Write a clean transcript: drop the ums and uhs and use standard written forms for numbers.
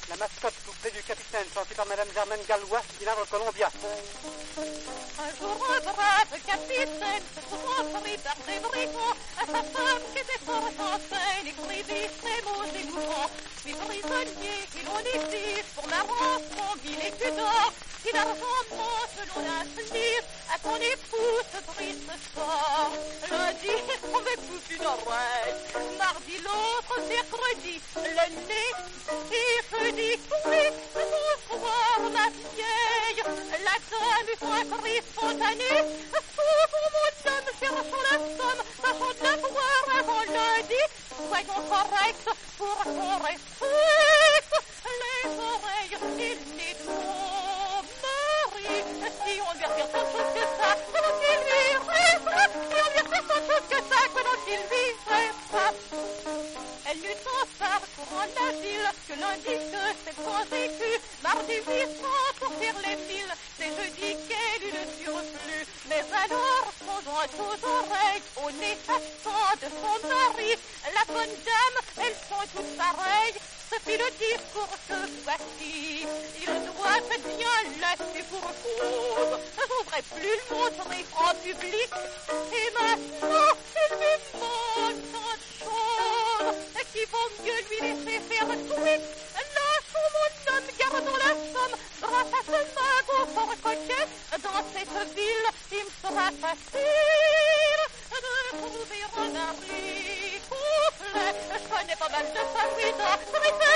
La mascotte soufflée du capitaine, chantée par Madame Germaine Gallois, qui navre Columbia. Un jour, un brave capitaine se trouvant pris par des brigands, à sa femme qui était fort enceinte, écrivit ces mots émouvants. Puis prisonnier, et l'on exige pour la rançon vil et tu dors, si l'argentement selon l'inflige, à ton épouse ce triste sort. Lundi, on m'épouse une oreille, mardi l'autre, mercredi, le nez, et jeudi, oui, bonsoir ma vieille, la dame eut un cri spontané, sauvons mon homme, cherchons la somme, tâchons de la voir avant lundi, soyons corrects pour qu'on respecte les oreilles et les mon mari. Si on lui retire tant de choses que ça, pendant qu'il lui restera, si on lui retire tant de choses que ça, pendant qu'il lui restera. Elle n'eut en parcourant la ville que lundi que 700 écus, mardi 800 pour faire les 1000, c'est jeudi qu'elle eut le surplus. Mais alors, songeant aux oreilles, au nez absent de son mari, la bonne dame, elles sont toutes pareilles, ce fut le discours que voici. Il doit bien laisser pour cause, je voudrais plus le montrer en public, et maintenant, il lui manque tant de choses, qu'il vaut mieux lui laisser faire tout. Lâchons mon homme, gardons la somme, grâce à ce magot fort coquet, dans cette ville, il me sera facile de trouver un mari complet. Je connais pas mal de favoris dans